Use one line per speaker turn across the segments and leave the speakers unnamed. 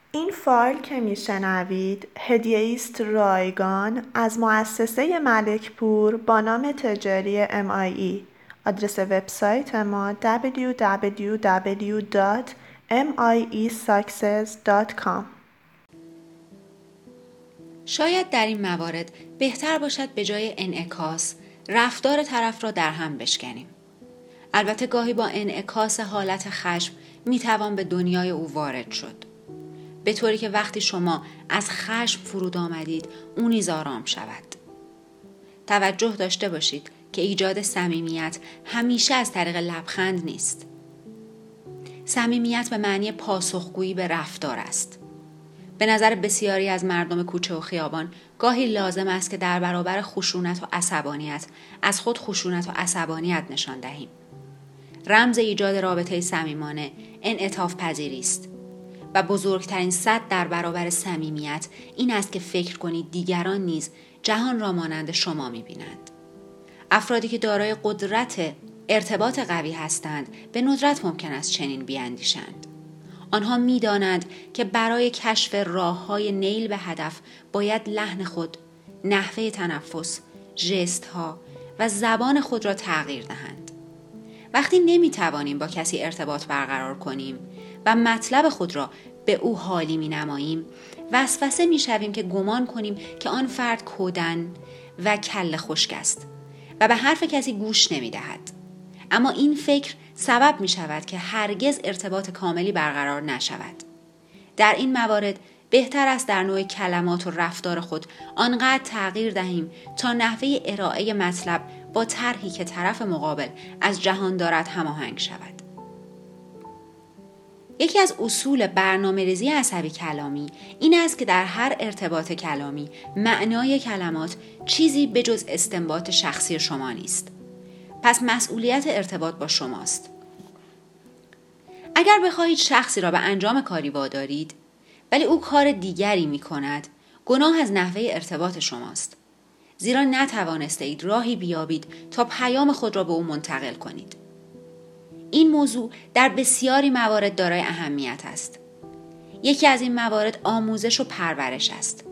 این فایل که میشنوید هدیه است رایگان از مؤسسه ملکپور با نام تجاری MIE. آدرس وبسایت ما www.miesuccess.com.
شاید در این موارد بهتر باشد به جای انعکاس رفتار طرف را در هم بشکنیم. البته گاهی با انعکاس حالت خشم میتوان به دنیای او وارد شد، به طوری که وقتی شما از خشم فرود آمدید او نیز آرام شود. توجه داشته باشید که ایجاد صمیمیت همیشه از طریق لبخند نیست. صمیمیت به معنی پاسخگویی به رفتار است. به نظر بسیاری از مردم کوچه و خیابان گاهی لازم است که در برابر خشونت و عصبانیت از خود خشونت و عصبانیت نشان دهیم. رمز ایجاد رابطه صمیمانه انعطاف پذیری است و بزرگترین سد در برابر صمیمیت این است که فکر کنید دیگران نیز جهان را مانند شما می‌بینند. افرادی که دارای قدرت ارتباط قوی هستند به ندرت ممکن است چنین بیاندیشند. آنها می‌دانند که برای کشف راه‌های نیل به هدف باید لحن خود، نحوه تنفس، ژست‌ها و زبان خود را تغییر دهند. وقتی نمی‌توانیم با کسی ارتباط برقرار کنیم و مطلب خود را به او حالی می‌نماییم، وسوسه می‌شویم که گمان کنیم که آن فرد کودن و کله خشک است و به حرف کسی گوش نمی‌دهد. اما این فکر سبب می‌شود که هرگز ارتباط کاملی برقرار نشود. در این موارد بهتر است در نوع کلمات و رفتار خود آنقدر تغییر دهیم تا نحوه ارائه مطلب با طرحی که طرف مقابل از جهان دارد هماهنگ شود. یکی از اصول برنامه‌ریزی عصبی کلامی این است که در هر ارتباط کلامی معنای کلمات چیزی بجز استنباط شخصی شما نیست. پس مسئولیت ارتباط با شماست. اگر بخواهید شخصی را به انجام کاری وادارید ولی او کار دیگری می کند، گناه از نحوه ارتباط شماست. زیرا نتوانسته اید راهی بیابید تا پیام خود را به او منتقل کنید. این موضوع در بسیاری موارد دارای اهمیت است. یکی از این موارد آموزش و پرورش است.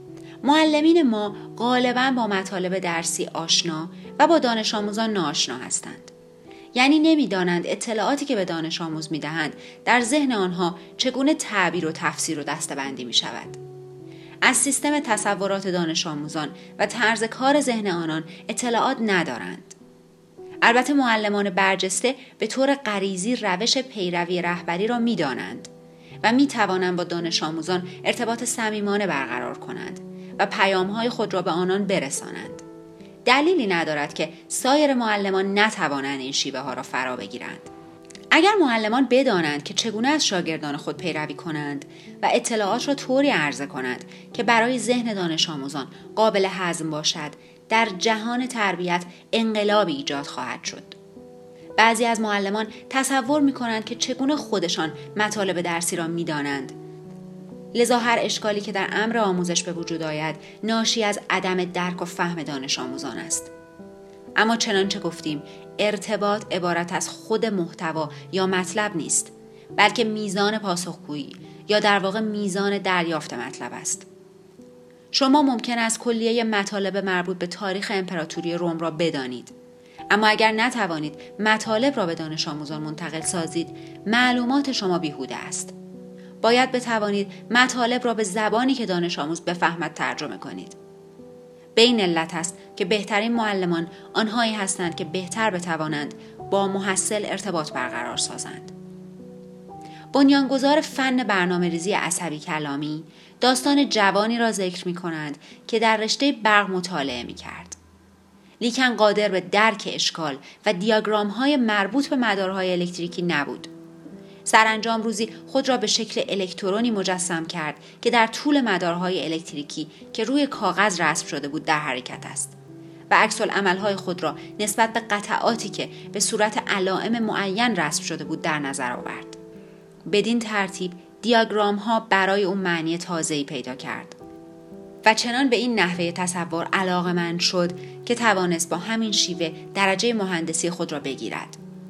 معلمین ما غالباً با مطالب درسی آشنا و با دانش آموزان ناآشنا هستند. یعنی نمی‌دانند اطلاعاتی که به دانش آموز می‌دهند در ذهن آنها چگونه تعبیر و تفسیر و دسته‌بندی می‌شود. از سیستم تصورات دانش آموزان و طرز کار ذهن آنان اطلاعات ندارند. البته معلمان برجسته به طور غریزی روش پیروی رهبری را می‌دانند و می‌توانند با دانش آموزان ارتباط صمیمانه برقرار کنند و پیام‌های خود را به آنان برسانند. دلیلی ندارد که سایر معلمان نتوانند این شیوه ها را فرا بگیرند. اگر معلمان بدانند که چگونه از شاگردان خود پیروی کنند و اطلاعات را طوری عرضه کنند که برای ذهن دانش آموزان قابل هضم باشد، در جهان تربیت انقلابی ایجاد خواهد شد. بعضی از معلمان تصور می‌کنند که چگونه خودشان مطالب درسی را می‌دانند. لذا هر اشکالی که در امر آموزش به وجود آید ناشی از عدم درک و فهم دانش آموزان است. اما چنانچه گفتیم ارتباط عبارت از خود محتوا یا مطلب نیست، بلکه میزان پاسخگویی یا در واقع میزان دریافت مطلب است. شما ممکن است کلیه مطالب مربوط به تاریخ امپراتوری روم را بدانید، اما اگر نتوانید مطالب را به دانش آموزان منتقل سازید، معلومات شما بیهوده است. باید بتوانید مطالب را به زبانی که دانش آموز بفهمد ترجمه کنید. به این علت است که بهترین معلمان آنهایی هستند که بهتر بتوانند با محصل ارتباط برقرار سازند. بنیانگذار فن برنامه‌ریزی عصبی کلامی داستان جوانی را ذکر می‌کنند که در رشته برق مطالعه می‌کرد. لیکن قادر به درک اشکال و دیاگرام‌های مربوط به مدارهای الکتریکی نبود. سرانجام روزی خود را به شکل الکترونی مجسم کرد که در طول مدارهای الکتریکی که روی کاغذ رسم شده بود در حرکت است و عکس‌العمل‌های خود را نسبت به قطعاتی که به صورت علائم معین رسم شده بود در نظر آورد. بدین ترتیب دیاگرام‌ها برای اون معنی تازه‌ای پیدا کرد و چنان به این نحوه تصور علاقه‌مند شد که توانست با همین شیوه درجه مهندسی خود را بگیرد.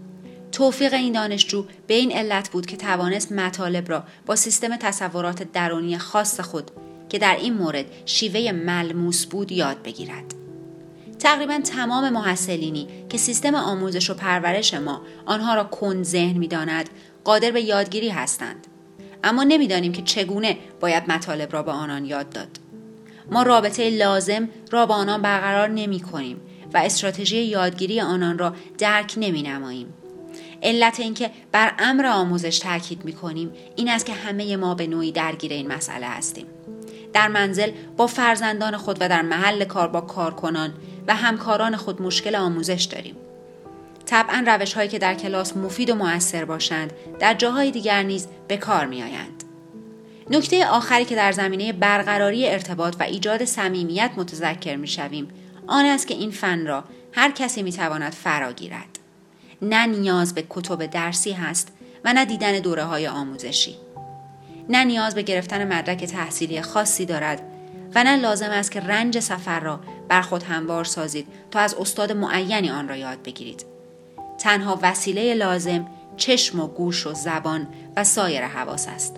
توفیق این دانشجو به این علت بود که توانست مطالب را با سیستم تصورات درونی خاص خود که در این مورد شیوه ملموس بود یاد بگیرد. تقریباً تمام محصلینی که سیستم آموزش و پرورش ما آنها را کند ذهن می‌داند قادر به یادگیری هستند، اما نمی‌دانیم که چگونه باید مطالب را به آنان یاد داد. ما رابطه لازم را با آنان برقرار نمی‌کنیم و استراتژی یادگیری آنان را درک نمی‌نماییم. علت اینکه بر امر آموزش تاکید می‌کنیم این است که همه ما به نوعی درگیر این مسئله هستیم. در منزل با فرزندان خود و در محل کار با کارکنان و همکاران خود مشکل آموزش داریم. طبعاً روش‌هایی که در کلاس مفید و مؤثر باشند در جاهای دیگر نیز به کار می‌آیند. نکته آخری که در زمینه برقراری ارتباط و ایجاد صمیمیت متذکر می‌شویم آن است که این فن را هر کسی می‌تواند فرا گیرد. نه نیاز به کتب درسی هست و نه دیدن دوره‌های آموزشی. نه نیاز به گرفتن مدرک تحصیلی خاصی دارد و نه لازم است که رنج سفر را بر خود هموار سازید تا از استاد معینی آن را یاد بگیرید. تنها وسیله لازم چشم و گوش و زبان و سایر حواس است.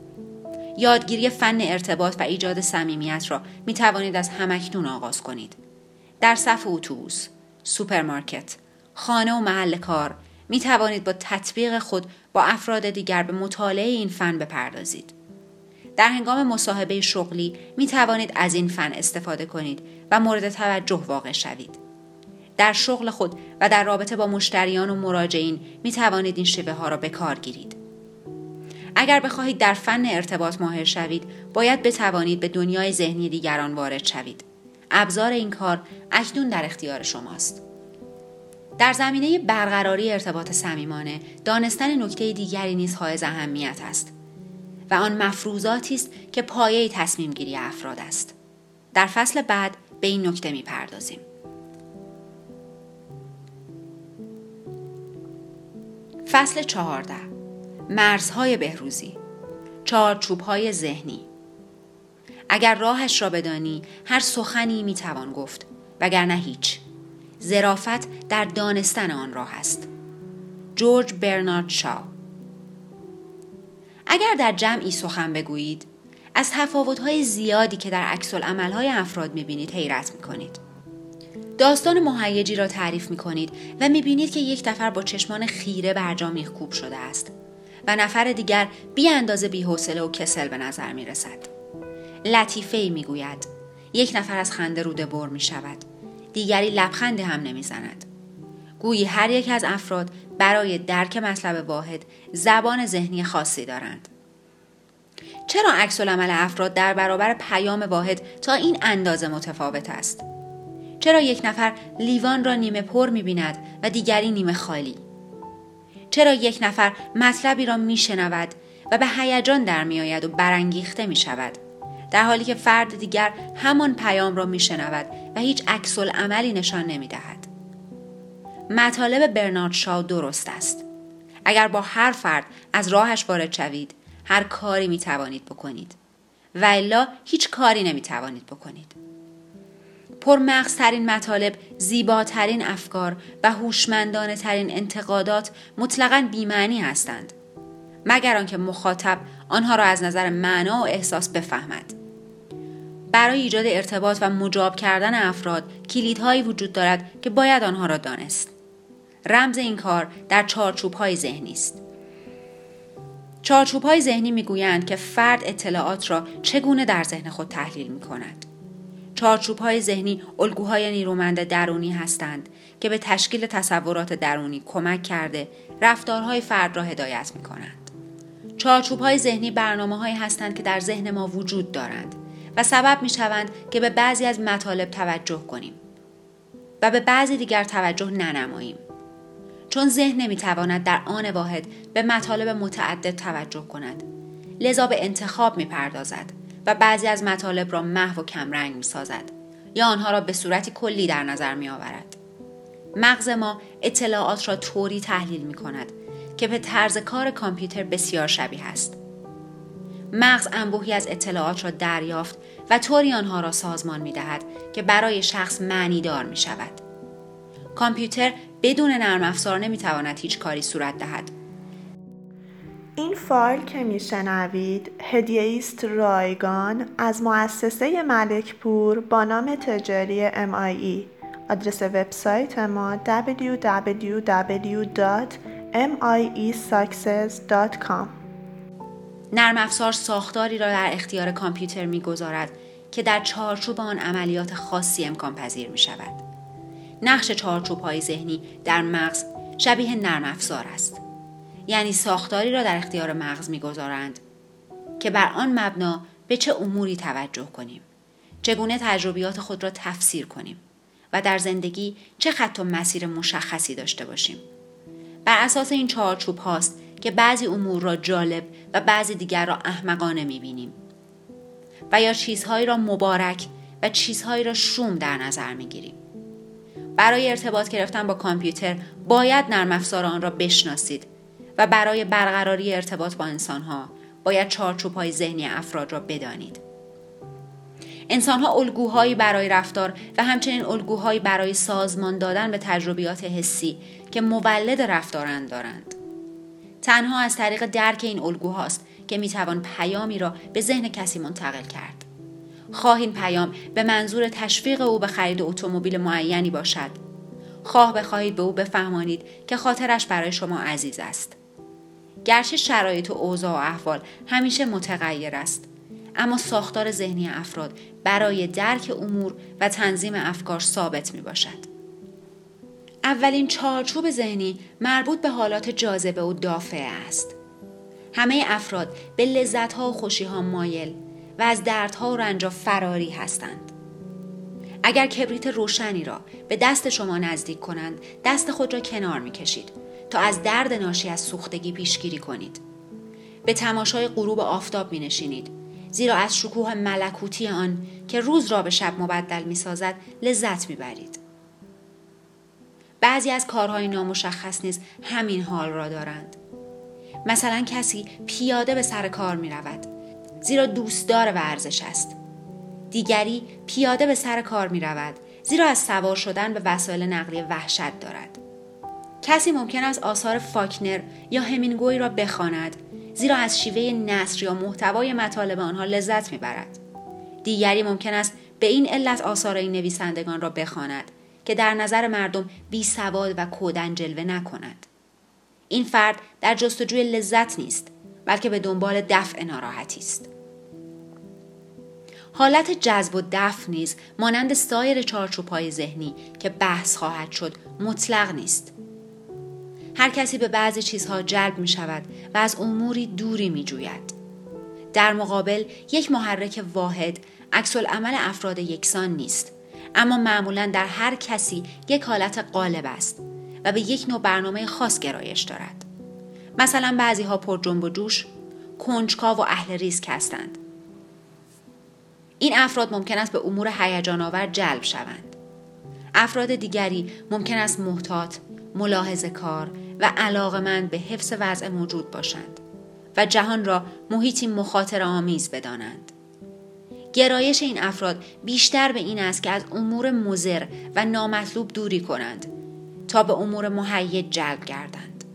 یادگیری فن ارتباط و ایجاد صمیمیت را می توانید از همکنون آغاز کنید. در صف اتوبوس، سوپرمارکت، خانه و محل کار می توانید با تطبیق خود با افراد دیگر به مطالعه این فن بپردازید. در هنگام مصاحبه شغلی می توانید از این فن استفاده کنید و مورد توجه واقع شوید. در شغل خود و در رابطه با مشتریان و مراجعین می توانید این شیوه ها را به کار گیرید. اگر بخواهید در فن ارتباط ماهر شوید، باید بتوانید به دنیای ذهنی دیگران وارد شوید. ابزار این کار اکنون در اختیار شماست. در زمینه برقراری ارتباط صمیمانه، دانستن نکته دیگری نیز حائز اهمیت است و آن مفروضاتی است که پایه تصمیم گیری افراد است. در فصل بعد به این نکته می‌پردازیم. فصل 14. مرزهای بهروزی. چارچوب‌های ذهنی. اگر راهش را بدانی، هر سخنی می‌توان گفت، وگرنه هیچ. ظرافت در دانستن آن راه است. جورج برنارد شاو. اگر در جمعی سخن بگویید، از تفاوت‌های زیادی که در عکس‌العمل‌های افراد می‌بینید حیرت می‌کنید. داستان مهیجی را تعریف می‌کنید و می‌بینید که یک نفر با چشمان خیره برجا میخکوب شده است و نفر دیگر بی اندازه بی‌حوصله و کسل به نظر می‌رسد. لطیفه‌ای می‌گوید. یک نفر از خنده روده بر می‌شود. دیگری لبخندی هم نمی‌زند. گویی هر یک از افراد برای درک مطلب واحد زبان ذهنی خاصی دارند. چرا عکس‌العمل افراد در برابر پیام واحد تا این اندازه متفاوت است؟ چرا یک نفر لیوان را نیمه پر می‌بیند و دیگری نیمه خالی؟ چرا یک نفر مطلبی را می‌شنود و به هیجان در می‌آید و برانگیخته می‌شود، در حالی که فرد دیگر همان پیام را می‌شنود و هیچ عکس‌العملی نشان نمی‌دهد؟ مطالب برنارد شاو درست است. اگر با هر فرد از راهش وارد شوید، هر کاری می‌توانید بکنید و الا هیچ کاری نمی‌توانید بکنید. پرمغزترین مطالب، زیباترین افکار و هوشمندانه ترین انتقادات مطلقاً بی‌معنی هستند، مگر آنکه مخاطب آنها را از نظر معنا و احساس بفهمد. برای ایجاد ارتباط و مجاب کردن افراد کلیدهایی وجود دارد که باید آنها را دانست. رمز این کار در چارچوب‌های ذهنی است. چارچوب‌های ذهنی می‌گویند که فرد اطلاعات را چگونه در ذهن خود تحلیل می‌کند. چارچوب‌های ذهنی الگوهای نیرومند درونی هستند که به تشکیل تصورات درونی کمک کرده رفتارهای فرد را هدایت می‌کنند. چارچوب‌های ذهنی برنامه‌هایی هستند که در ذهن ما وجود دارند و سبب می‌شوند که به بعضی از مطالب توجه کنیم و به بعضی دیگر توجه ننماییم. چون ذهن نمی‌تواند در آن واحد به مطالب متعدد توجه کند، لذا به انتخاب می‌پردازد و بعضی از مطالب را محو و کمرنگ می‌سازد یا آنها را به صورتی کلی در نظر می‌آورد. مغز ما اطلاعات را طوری تحلیل می‌کند که به طرز کار کامپیوتر بسیار شبیه است. مغز انبوهی از اطلاعات را دریافت و طوری آنها را سازمان می‌دهد که برای شخص معنیدار می‌شود. کامپیوتر بدون نرم افزار نمیتواند هیچ کاری صورت دهد.
این فایل که میشنوید هدیه است رایگان از مؤسسه ملک پور با نام تجاری MIE. آدرس وبسایت ما www.miesuccess.com.
نرم افزار ساختاری را در اختیار کامپیوتر می‌گذارد که در چارچوب آن عملیات خاصی امکان پذیر می‌شود. نقش چارچوب‌های ذهنی در مغز شبیه نرم افزار است. یعنی ساختاری را در اختیار مغز می‌گذارند که بر آن مبنا به چه اموری توجه کنیم، چگونه تجربیات خود را تفسیر کنیم و در زندگی چه خط و مسیر مشخصی داشته باشیم. بر اساس این چارچوب هاست که بعضی امور را جالب و بعضی دیگر را احمقانه می‌بینیم و یا چیزهایی را مبارک و چیزهایی را شوم در نظر می‌گیریم. برای ارتباط گرفتن با کامپیوتر باید نرم افزار آن را بشناسید و برای برقراری ارتباط با انسان‌ها باید چارچوب‌های ذهنی افراد را بدانید. انسان‌ها الگوهایی برای رفتار و همچنین الگوهایی برای سازمان دادن به تجربیات حسی که مولد رفتارند دارند. تنها از طریق درک این الگوهاست که میتوان پیامی را به ذهن کسی منتقل کرد. خواه این پیام به منظور تشویق او به خرید اتومبیل معینی باشد، خواه بخواهید به او بفهمانید که خاطرش برای شما عزیز است. گرچه شرایط و اوضاع و احوال همیشه متغیر است، اما ساختار ذهنی افراد برای درک امور و تنظیم افکار ثابت می باشد. اولین چارچوب ذهنی مربوط به حالات جاذبه و دافعه است. همه افراد به لذت‌ها و خوشی‌ها مایل و از دردها و رنج‌ها فراری هستند. اگر کبریت روشنی را به دست شما نزدیک کنند، دست خود را کنار می‌کشید تا از درد ناشی از سوختگی پیشگیری کنید. به تماشای غروب آفتاب می‌نشینید، زیرا از شکوه ملکوتی آن که روز را به شب مبدل می‌سازد لذت می‌برید. بعضی از کارهای نامشخص نیز همین حال را دارند. مثلا کسی پیاده به سر کار می‌رود، زیرا دوستدار ورزش است. دیگری پیاده به سر کار می‌رود، زیرا از سوار شدن به وسایل نقلیه وحشت دارد. کسی ممکن است آثار فاکنر یا همینگوی را بخواند، زیرا از شیوه نثر یا محتوای مطالب آنها لذت می‌برد. دیگری ممکن است به این علت آثار این نویسندگان را بخواند که در نظر مردم بی‌سواد و کودن جلوه نکند. این فرد در جستجوی لذت نیست، بلکه به دنبال دفع ناراحتی است. حالت جذب و دفع نیز مانند سایر چارچوب‌های ذهنی که بحث خواهد شد مطلق نیست. هر کسی به بعضی چیزها جلب می شود و از اموری دوری می جوید. در مقابل یک محرک واحد عکس العمل افراد یکسان نیست، اما معمولاً در هر کسی یک حالت غالب است و به یک نوع برنامه خاص گرایش دارد. مثلا بعضی ها پر جنب و جوش، کنجکاو و اهل ریسک هستند. این افراد ممکن است به امور هیجان آور جلب شوند. افراد دیگری ممکن است محتاط، ملاحظه‌کار و علاقه‌مند به حفظ وضع موجود باشند و جهان را محیطی مخاطره آمیز بدانند. گرایش این افراد بیشتر به این است که از امور مضر و نامطلوب دوری کنند تا به امور مهیج جلب گردند.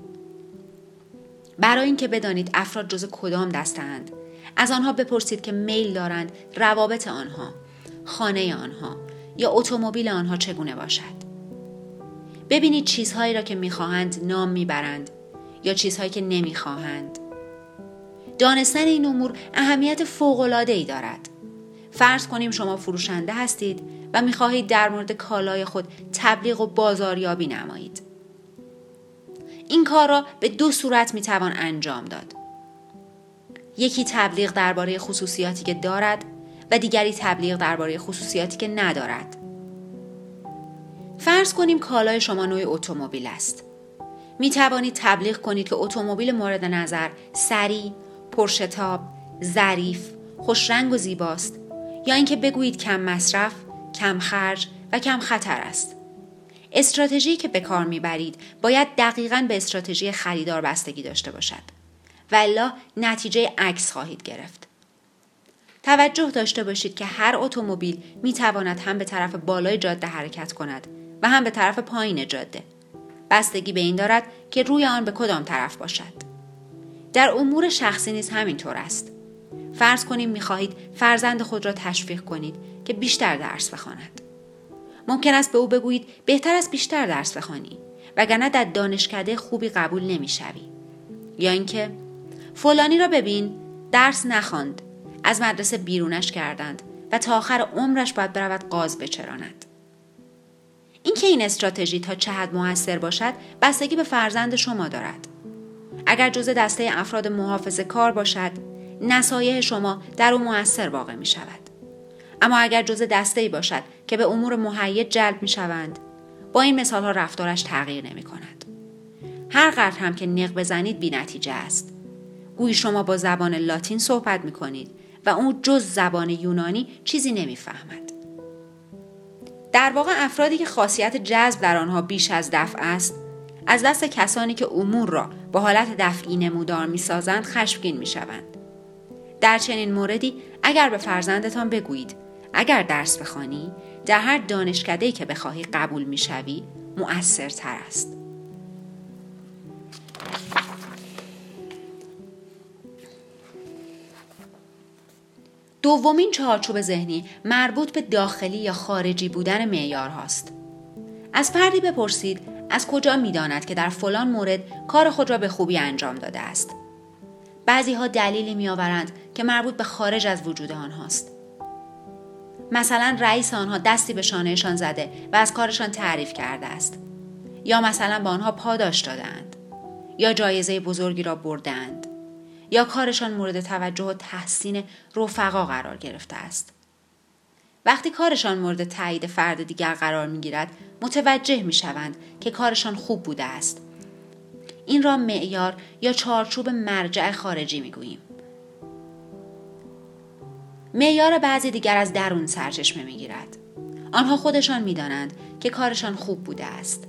برای اینکه بدانید افراد جز کدام دسته‌اند، از آنها بپرسید که میل دارند روابط آنها، خانه آنها یا اتومبیل آنها چگونه باشد. ببینید چیزهایی را که می‌خواهند نام می‌برند یا چیزهایی که نمی‌خواهند. دانستن این امور اهمیت فوق‌العاده‌ای دارد. فرض کنیم شما فروشنده هستید و می‌خواهید در مورد کالای خود تبلیغ و بازاریابی نمایید. این کار را به دو صورت می‌توان انجام داد. یکی تبلیغ درباره خصوصیاتی که دارد و دیگری تبلیغ درباره خصوصیاتی که ندارد. فرض کنیم کالای شما نوع اتومبیل است. می توانید تبلیغ کنید که اتومبیل مورد نظر سریع، پرشتاب، ظریف، خوش رنگ و زیباست، یا اینکه بگویید کم مصرف، کم خرج و کم خطر است. استراتژی که به کار میبرید باید دقیقاً به استراتژی خریدار بستگی داشته باشد، والا نتیجه عکس خواهید گرفت. توجه داشته باشید که هر اتومبیل میتواند هم به طرف بالای جاده حرکت کند و هم به طرف پایین جاده بستگی به این دارد که روی آن به کدام طرف باشد. در امور شخصی نیز همینطور است. فرض کنیم می‌خواهید فرزند خود را تشویق کنید که بیشتر درس بخواند. ممکن است به او بگویید بهتر است بیشتر درس بخوانی وگرنه در دانشکده خوبی قبول نمی‌شوی. یا اینکه فلانی را ببین، درس نخواند، از مدرسه بیرونش کردند و تا آخر عمرش باید برود قاز بچراند. اینکه این استراتژی تا چه حد مؤثر باشد بستگی به فرزند شما دارد. اگر جزء دسته افراد محافظه‌کار باشد، نصایح شما در او مؤثر واقع می شود. اما اگر جزء دسته‌ای باشد که به امور مهیج جلب می شوند، با این مثال‌ها رفتارش تغییر نمی کند. هر قدر هم که نق بزنید بی نتیجه است. گویی شما با زبان لاتین صحبت می کنید و او جز زبان یونانی چیزی نمی فهمد. در واقع افرادی که خاصیت جذب در آنها بیش از دفع است، از دست کسانی که امور را با حالت دفعی نمودار می سازند خشمگین می شوند. در چنین موردی اگر به فرزندتان بگویید اگر درس بخوانی در هر دانشکده‌ای که بخواهی قبول می شوی مؤثرتر است. دومین چارچوب ذهنی مربوط به داخلی یا خارجی بودن معیارهاست. از فردی بپرسید از کجا می‌داند که در فلان مورد کار خود را به خوبی انجام داده است. بعضی‌ها دلیلی می‌آورند که مربوط به خارج از وجود آنهاست. مثلا رئیس آنها دستی به شانهشان زده و از کارشان تعریف کرده است. یا مثلا به آنها پاداش دادند. یا جایزه بزرگی را بردند. یا کارشان مورد توجه و تحسین رفقا قرار گرفته است. وقتی کارشان مورد تایید فرد دیگر قرار می‌گیرد، متوجه می‌شوند که کارشان خوب بوده است. این را معیار یا چارچوب مرجع خارجی می‌گوییم. معیار بعضی دیگر از درون سرچشمه می‌گیرد. آنها خودشان می‌دانند که کارشان خوب بوده است.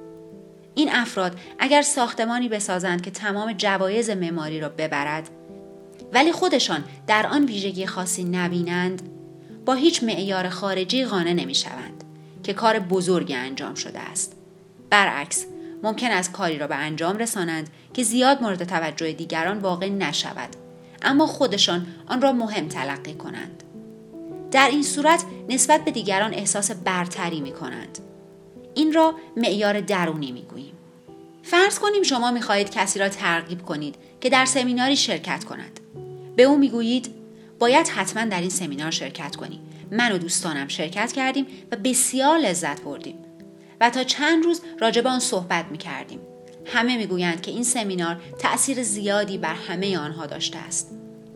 این افراد اگر ساختمانی بسازند که تمام جوایز معماری را ببرد ولی خودشان در آن ویژگی خاصی نبینند، با هیچ معیار خارجی قانع نمی‌شوند که کار بزرگی انجام شده است. برعکس، ممکن است کاری را به انجام رسانند که زیاد مورد توجه دیگران واقع نشود، اما خودشان آن را مهم تلقی کنند. در این صورت نسبت به دیگران احساس برتری می‌کنند. این را معیار درونی می‌گوییم. فرض کنیم شما می‌خواهید کسی را ترغیب کنید که در سمیناری شرکت کند. به او می‌گویید باید حتما در این سمینار شرکت کنی. من و دوستانم شرکت کردیم و بسیار لذت بردیم و تا چند روز راجع به آن صحبت می‌کردیم. همه می‌گویند که این سمینار تأثیر زیادی بر همه آنها داشته است.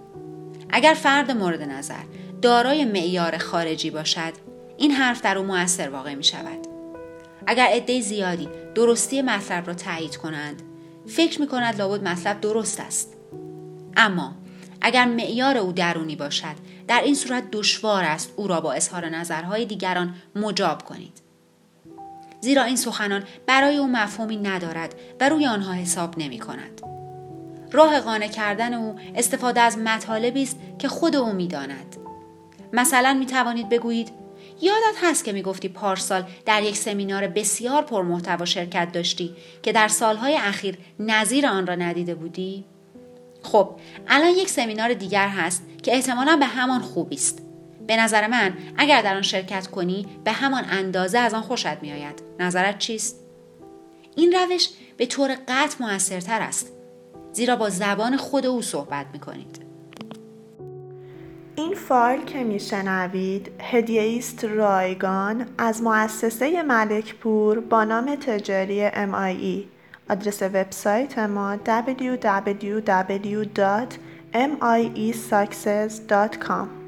اگر فرد مورد نظر دارای معیار خارجی باشد، این حرف در او مؤثر واقع می‌شود. اگر عده زیادی درستی مطلب را تایید کنند، فکر می‌کند لابد مطلب درست است. اما اگر معیار او درونی باشد، در این صورت دشوار است او را با اظهار نظرهای دیگران مجاب کنید. زیرا این سخنان برای او مفهومی ندارد و روی آنها حساب نمی‌کند. راه قانع کردن او استفاده از مطالبی است که خود او می‌داند. مثلا می‌توانید بگویید یادت هست که میگفتی پارسال در یک سمینار بسیار پرمحتوا شرکت داشتی که در سالهای اخیر نظیر آن را ندیده بودی؟ خب، الان یک سمینار دیگر هست که احتمالاً به همان خوبی است. به نظر من اگر در آن شرکت کنی به همان اندازه از آن خوشت میآید. نظرت چیست؟ این روش به طور قطع موثرتر است، زیرا با زبان خود او صحبت میکنید.
این فایل که میشنوید هدیه است رایگان از مؤسسه ملکپور با نام تجاری MIE. آدرس وبسایت ما www.miesuccess.com